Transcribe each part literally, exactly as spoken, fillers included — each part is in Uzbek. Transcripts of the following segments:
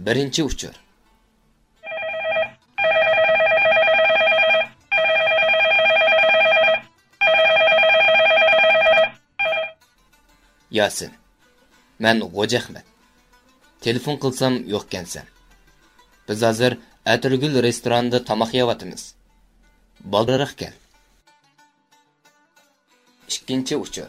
Birinchi uchur. Yasin. Men G'oja Ahmed. Telefon qilsam yo'qkansan. Biz hozir Atirgul restoranida tomoq yeyapmiz. Baldaroq kel. Ikkinchi uchur.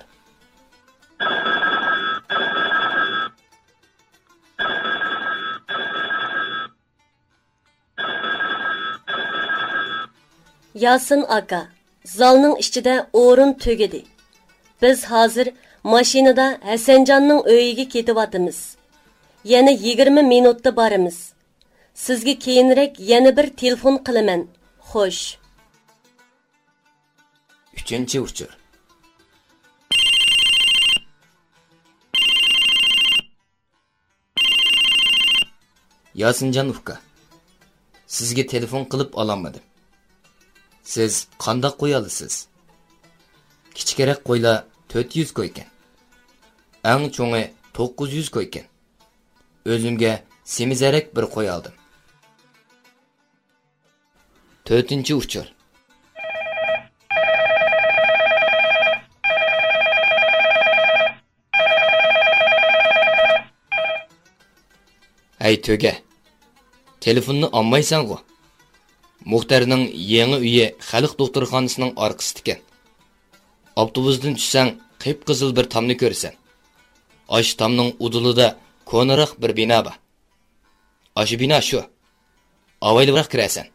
Yasin aka, zalning ichida o'rin tugidi. Biz hozir mashinada Hasanjonning uyiga ketyapmiz. Yana yigirma minutda boramiz. Sizga keyinroq yana bir telefon qilaman. Xo'sh. Uchinchi uchur. Yasinjon uka. Sizga telefon qilib olamadim. Siz qandoq qo'ya olasiz? Kichikroq qo'ylar to'rt yuz qo'ygan. Eng cho'ngi to'qqiz yuz qo'ygan. O'zimga semizarak bir qo'y oldim. To'rtinchi uchur. Ay töge. Telefonni olmaysan-ku. Muxtarning yangi uyi Xalq doktorxonasining orqasida ekan. Avtobusdan tushsang, qip-qizil bir tomni ko'rasan. Osh tomning udulida ko'naroq bir bino bor. Osh bino shu. Avayliroq kirasan.